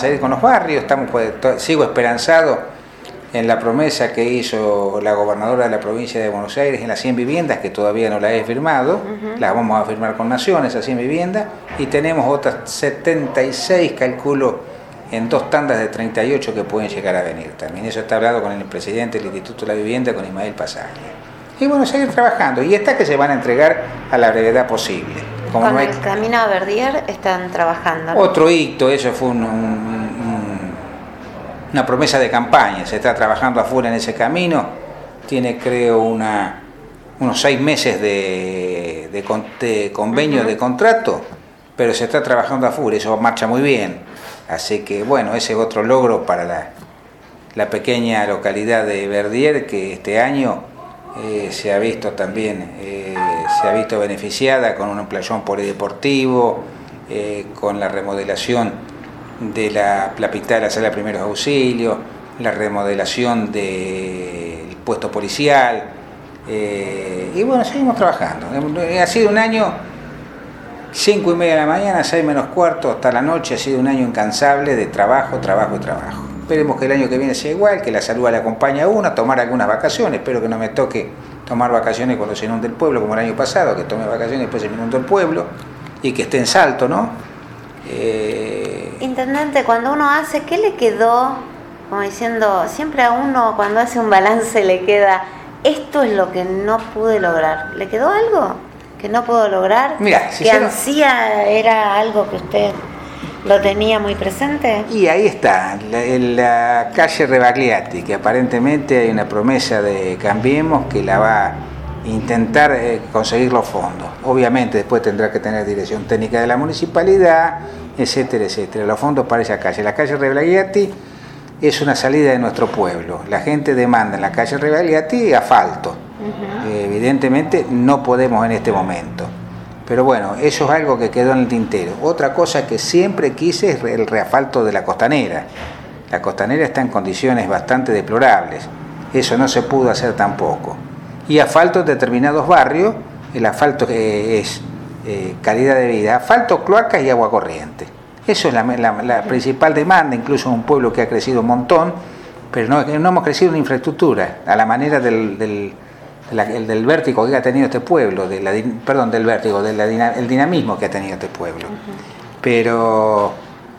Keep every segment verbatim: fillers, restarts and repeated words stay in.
Seguir con los barrios, estamos, pues, sigo esperanzado en la promesa que hizo la gobernadora de la provincia de Buenos Aires en las cien viviendas, que todavía no la he firmado, uh-huh. Las vamos a firmar con Naciones, esas cien viviendas, y tenemos otras setenta y seis, calculo, en dos tandas de treinta y ocho que pueden llegar a venir también. Eso está hablado con el presidente del Instituto de la Vivienda, con Ismael Pasaglia. Y bueno, seguir trabajando, y estas que se van a entregar a la brevedad posible. Como con no hay... el Camino a Verdier están trabajando, ¿no? Otro hito, eso fue un, un, un, una promesa de campaña, se está trabajando a full en ese camino, tiene creo una, unos seis meses de, de, de convenio, uh-huh. de contrato, pero se está trabajando a full, eso marcha muy bien, así que bueno, ese es otro logro para la, la pequeña localidad de Verdier, que este año Eh, se ha visto también, eh, se ha visto beneficiada con un playón polideportivo, eh, con la remodelación de la, la pintada de la sala de primeros auxilios, la remodelación del puesto policial, eh, y bueno, seguimos trabajando. Ha sido un año, cinco y media de la mañana, seis menos cuarto, hasta la noche, ha sido un año incansable de trabajo, trabajo y trabajo. Esperemos que el año que viene sea igual, que la salud le acompañe a uno, a tomar algunas vacaciones. Espero que no me toque tomar vacaciones cuando se inunde el pueblo, como el año pasado, que tomé vacaciones y después se me inundó el pueblo, y que esté en Salto, ¿no? Eh... Intendente, cuando uno hace, ¿qué le quedó? Como diciendo, siempre a uno cuando hace un balance le queda, esto es lo que no pude lograr. ¿Le quedó algo que no pudo lograr? Mira, si ¿Que ansía era algo que usted lo tenía muy presente? Y ahí está, la, la calle Rebagliati, que aparentemente hay una promesa de Cambiemos que la va a intentar eh, conseguir los fondos. Obviamente después tendrá que tener dirección técnica de la municipalidad, etcétera, etcétera. Los fondos para esa calle. La calle Rebagliati es una salida de nuestro pueblo. La gente demanda en la calle Rebagliati asfalto. Uh-huh. Eh, evidentemente no podemos en este momento. Pero bueno, eso es algo que quedó en el tintero. Otra cosa que siempre quise es el reasfalto de la Costanera. La Costanera está en condiciones bastante deplorables. Eso no se pudo hacer tampoco. Y asfalto en determinados barrios, el asfalto que es eh, calidad de vida, asfalto, cloacas y agua corriente. Eso es la, la, la principal demanda, incluso en un pueblo que ha crecido un montón, pero no, no hemos crecido en infraestructura, a la manera del... del La, el del vértigo que ha tenido este pueblo, de la, perdón, del vértigo, del el dinamismo que ha tenido este pueblo. Uh-huh. Pero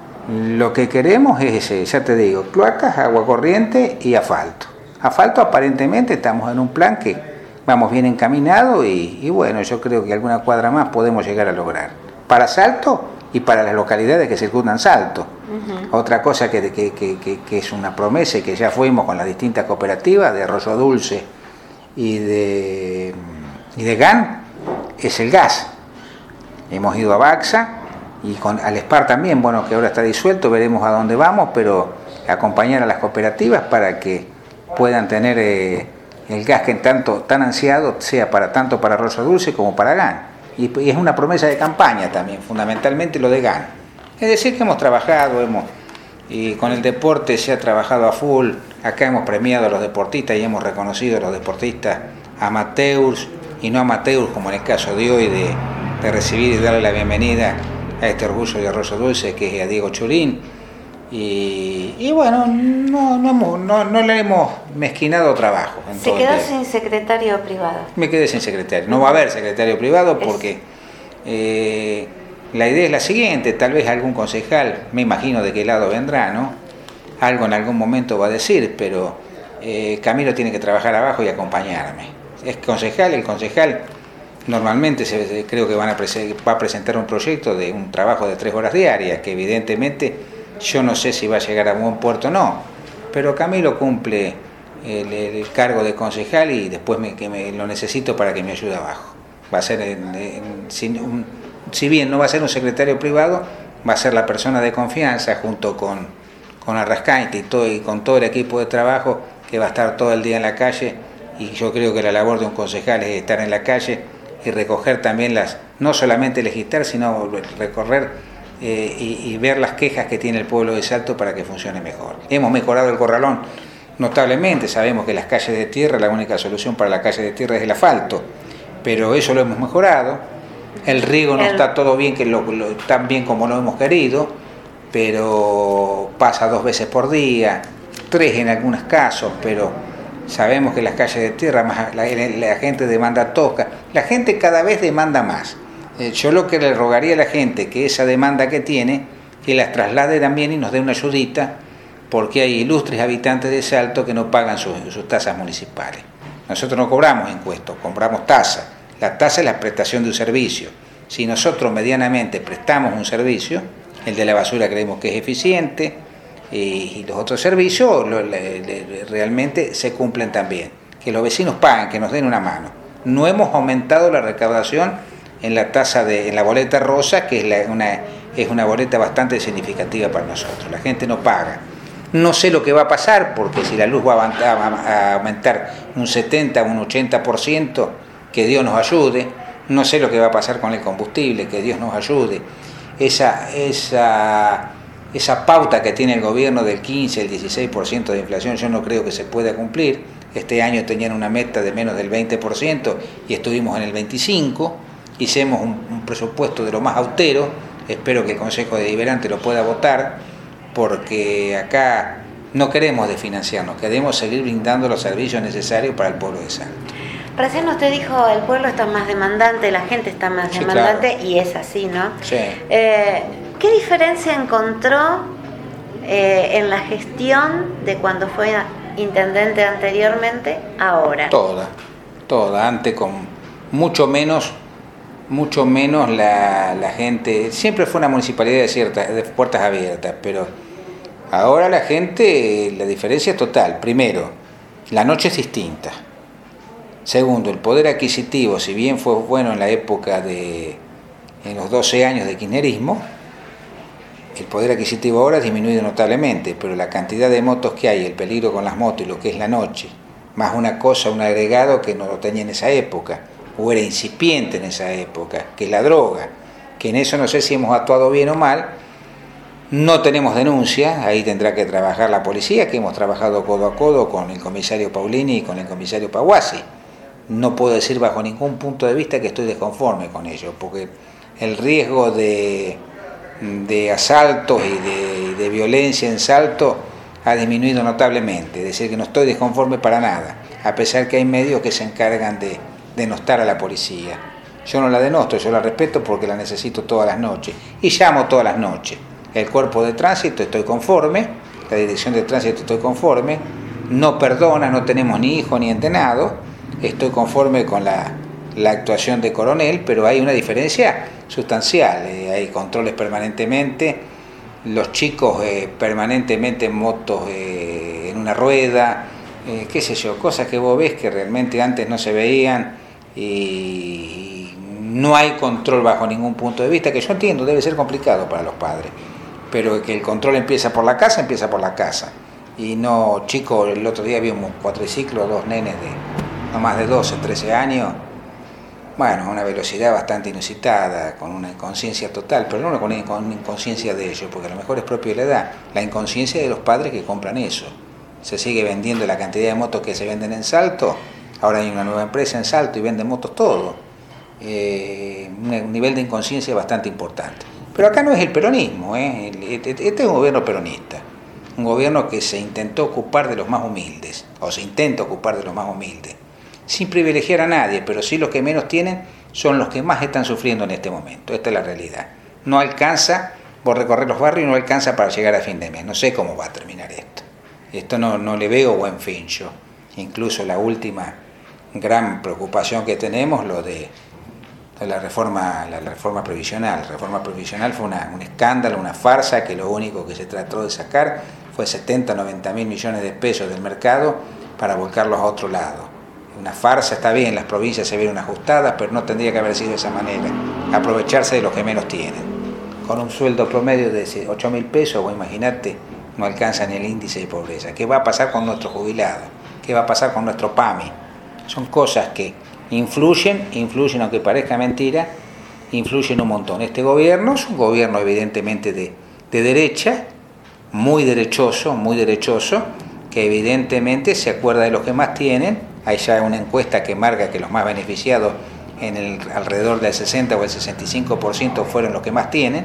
lo que queremos es ese, ya te digo, cloacas, agua corriente y asfalto. Asfalto aparentemente estamos en un plan que vamos bien encaminados y, y bueno, yo creo que alguna cuadra más podemos llegar a lograr. Para Salto y para las localidades que circundan Salto. Uh-huh. Otra cosa que, que, que, que, que es una promesa y que ya fuimos con las distintas cooperativas de Arroyo Dulce y de, y de G A N es el gas. Hemos ido a Baxa y con Alespar también, bueno, que ahora está disuelto, veremos a dónde vamos, pero acompañar a las cooperativas para que puedan tener eh, el gas que tanto tan ansiado sea para tanto para Arroyo Dulce como para G A N. Y, y es una promesa de campaña también, fundamentalmente lo de G A N. Es decir, que hemos trabajado, hemos y con el deporte se ha trabajado a full. Acá hemos premiado a los deportistas y hemos reconocido a los deportistas amateurs y no amateurs, como en el caso de hoy, de, de recibir y darle la bienvenida a este orgullo de Arroyo Dulce, que es a Diego Churín. Y, y bueno, no, no, hemos, no, no le hemos mezquinado trabajo. En Se todo quedó el sin secretario privado. Me quedé sin secretario. No va a haber secretario privado porque eh, la idea es la siguiente, tal vez algún concejal, me imagino de qué lado vendrá, ¿no? Algo en algún momento va a decir, pero eh, Camilo tiene que trabajar abajo y acompañarme. Es concejal, el concejal normalmente se, creo que van a prese- va a presentar un proyecto de un trabajo de tres horas diarias, que evidentemente yo no sé si va a llegar a buen puerto o no, pero Camilo cumple el, el cargo de concejal y después me, que me lo necesito para que me ayude abajo. Va a ser, en, en, sin un, si bien no va a ser un secretario privado, va a ser la persona de confianza junto con con Arrascaite y, todo, y con todo el equipo de trabajo que va a estar todo el día en la calle, y yo creo que la labor de un concejal es estar en la calle y recoger también las, no solamente legislar, sino recorrer eh, y, y ver las quejas que tiene el pueblo de Salto para que funcione mejor. Hemos mejorado el corralón notablemente, sabemos que las calles de tierra, la única solución para la calle de tierra es el asfalto, pero eso lo hemos mejorado. El riego no el... está todo bien, que lo, lo, tan bien como lo hemos querido. pero pasa dos veces por día, tres en algunos casos, pero sabemos que las calles de tierra, más la, la gente demanda toca, la gente cada vez demanda más. Eh, yo lo que le rogaría a la gente que esa demanda que tiene, que las traslade también y nos dé una ayudita, porque hay ilustres habitantes de Salto que no pagan sus, sus tasas municipales. Nosotros no cobramos impuestos, cobramos tasas. La tasa es la prestación de un servicio. Si nosotros medianamente prestamos un servicio, el de la basura creemos que es eficiente, y, y los otros servicios lo, le, le, realmente se cumplen también. Que los vecinos paguen, que nos den una mano. No hemos aumentado la recaudación en la tasa de, en la boleta rosa, que es, la, una, es una boleta bastante significativa para nosotros. La gente no paga. No sé lo que va a pasar, porque si la luz va a aumentar un setenta o un ochenta por ciento, que Dios nos ayude. No sé lo que va a pasar con el combustible, que Dios nos ayude. Esa, esa, esa pauta que tiene el gobierno del quince, el dieciséis por ciento de inflación, yo no creo que se pueda cumplir. Este año tenían una meta de menos del veinte por ciento y estuvimos en el veinticinco por ciento. Hicimos un, un presupuesto de lo más austero. Espero que el Consejo Deliberante lo pueda votar, porque acá no queremos desfinanciarnos, queremos seguir brindando los servicios necesarios para el pueblo de Salto. Recién usted dijo, el pueblo está más demandante, la gente está más sí, demandante, claro. Y es así, ¿no? Sí. Eh, ¿Qué diferencia encontró eh, en la gestión de cuando fue intendente anteriormente, ahora? Toda, toda, antes con mucho menos... mucho menos la, la gente, siempre fue una municipalidad de, ciertas, de puertas abiertas, pero ahora la gente, la diferencia es total. Primero, la noche es distinta. Segundo, el poder adquisitivo, si bien fue bueno en la época de, en los doce años de kirchnerismo, el poder adquisitivo ahora ha disminuido notablemente, pero la cantidad de motos que hay, el peligro con las motos y lo que es la noche, más una cosa, un agregado que no lo tenía en esa época, o era incipiente en esa época, que es la droga, que en eso no sé si hemos actuado bien o mal. No tenemos denuncia, ahí tendrá que trabajar la policía, que hemos trabajado codo a codo con el comisario Paulini y con el comisario Paguasi. No puedo decir bajo ningún punto de vista que estoy desconforme con ello, porque el riesgo de, de asaltos y de, de violencia en Salto ha disminuido notablemente, es decir, que no estoy desconforme para nada, a pesar que hay medios que se encargan de denostar a la policía. Yo no la denosto, yo la respeto porque la necesito todas las noches y llamo todas las noches. El cuerpo de tránsito estoy conforme, la dirección de tránsito estoy conforme, no perdona, no tenemos ni hijo ni entenado, estoy conforme con la, la actuación de Coronel, pero hay una diferencia sustancial, eh, hay controles permanentemente, los chicos eh, permanentemente en motos eh, en una rueda, eh, qué sé yo, cosas que vos ves que realmente antes no se veían, y no hay control bajo ningún punto de vista, que yo entiendo, debe ser complicado para los padres, pero que el control empieza por la casa, empieza por la casa, y no, chicos, el otro día vi un cuatriciclo, dos nenes de no más de doce, trece años, bueno, una velocidad bastante inusitada, con una inconsciencia total, pero no con una inconsciencia de ellos, porque a lo mejor es propio de la edad, la inconsciencia de los padres que compran eso. Se sigue vendiendo la cantidad de motos que se venden en Salto. Ahora hay una nueva empresa en Salto y venden motos todo. Eh, un nivel de inconsciencia bastante importante. Pero acá no es el peronismo, ¿eh? Este es un gobierno peronista. Un gobierno que se intentó ocupar de los más humildes, o se intenta ocupar de los más humildes, sin privilegiar a nadie, pero sí los que menos tienen son los que más están sufriendo en este momento. Esta es la realidad. No alcanza por recorrer los barrios, no alcanza para llegar a fin de mes. No sé cómo va a terminar esto. Esto no, no le veo buen fin yo. Incluso la última gran preocupación que tenemos, lo de la reforma, la reforma previsional. La reforma previsional fue una, un escándalo, una farsa, que lo único que se trató de sacar fue setenta, noventa mil millones de pesos del mercado para volcarlos a otro lado. Una farsa, está bien, las provincias se vieron ajustadas, pero no tendría que haber sido de esa manera. Aprovecharse de los que menos tienen. Con un sueldo promedio de ocho mil pesos, vos imaginate, no alcanza ni el índice de pobreza. ¿Qué va a pasar con nuestros jubilados? ¿Qué va a pasar con nuestro PAMI? Son cosas que influyen, influyen, aunque parezca mentira, influyen un montón. Este gobierno es un gobierno evidentemente de, de derecha, muy derechoso, muy derechoso, que evidentemente se acuerda de los que más tienen. Hay ya una encuesta que marca que los más beneficiados en el alrededor del sesenta o el sesenta y cinco por ciento fueron los que más tienen,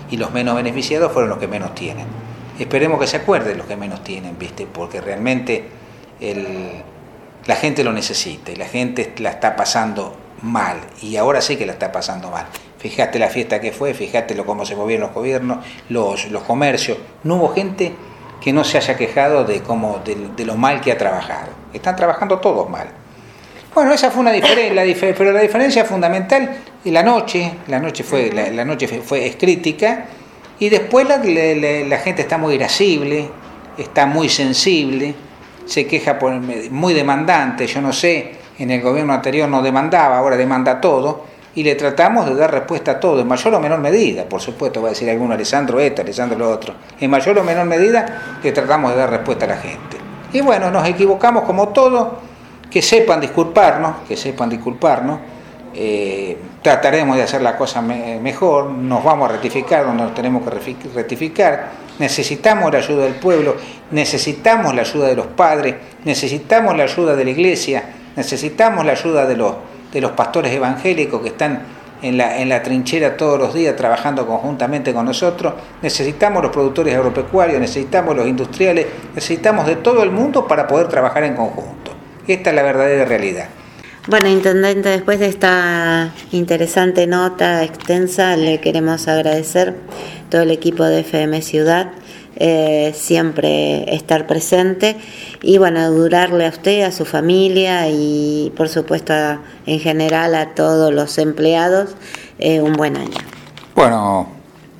y los menos beneficiados fueron los que menos tienen. Esperemos que se acuerden los que menos tienen, ¿viste? Porque realmente el, la gente lo necesita y la gente la está pasando mal, y ahora sí que la está pasando mal. Fíjate la fiesta que fue, fíjate lo, cómo se movieron los gobiernos, los, los comercios. No hubo gente que no se haya quejado de, cómo, de, de lo mal que ha trabajado. Están trabajando todos mal. Bueno, esa fue una diferencia, la difer- pero la diferencia fundamental es la noche. La noche fue, la, la noche fue es crítica, y después la, la, la gente está muy irascible, está muy sensible, se queja por muy demandante. Yo no sé, en el gobierno anterior no demandaba, ahora demanda todo, y le tratamos de dar respuesta a todo, en mayor o menor medida, por supuesto, va a decir alguno, Alessandro esto, Alessandro lo otro, en mayor o menor medida le tratamos de dar respuesta a la gente. Y bueno, nos equivocamos como todo, que sepan disculparnos, que sepan disculparnos, eh, trataremos de hacer la cosa me- mejor, nos vamos a rectificar donde nos tenemos que rectificar, necesitamos la ayuda del pueblo, necesitamos la ayuda de los padres, necesitamos la ayuda de la iglesia, necesitamos la ayuda de los de los pastores evangélicos que están en la, en la trinchera todos los días trabajando conjuntamente con nosotros, necesitamos los productores agropecuarios, necesitamos los industriales, necesitamos de todo el mundo para poder trabajar en conjunto. Esta es la verdadera realidad. Bueno, Intendente, después de esta interesante nota extensa, le queremos agradecer todo el equipo de F M Ciudad, eh, siempre estar presente y bueno, augurarle a usted, a su familia y por supuesto a, en general a todos los empleados eh, un buen año. Bueno,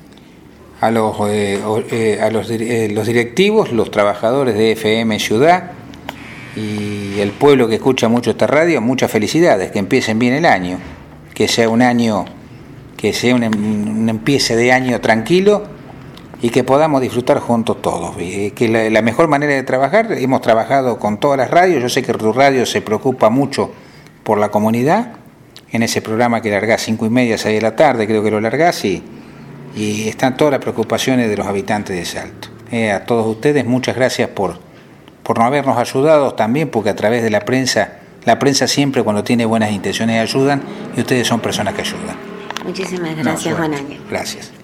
a los, eh, eh, a los, eh, los directivos, los trabajadores de F M Ciudad y el pueblo que escucha mucho esta radio, muchas felicidades, que empiecen bien el año, que sea un año, que sea un, un empiece de año tranquilo y que podamos disfrutar juntos todos. Que la, la mejor manera de trabajar, hemos trabajado con todas las radios, yo sé que tu radio se preocupa mucho por la comunidad, en ese programa que largás cinco y media, seis de la tarde, creo que lo largás, y, y están todas las preocupaciones de los habitantes de Salto. Eh, a todos ustedes, muchas gracias por, por no habernos ayudado también, porque a través de la prensa, la prensa siempre cuando tiene buenas intenciones ayudan, y ustedes son personas que ayudan. Muchísimas gracias, no, buen año. Gracias.